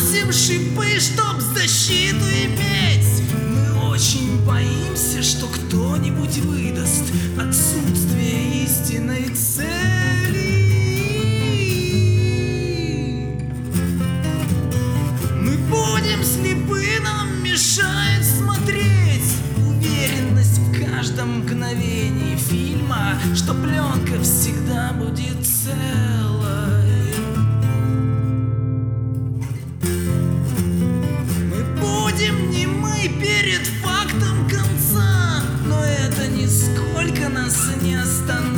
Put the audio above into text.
носим шипы, чтоб защиту иметь. Мы очень боимся, что кто-нибудь выдаст отсутствие истинной цели. Мы будем слепы, нам мешает смотреть уверенность в каждом мгновении фильма, что пленка всегда будет целой. Мы будем немы перед фактом конца, но это нисколько нас не остановит.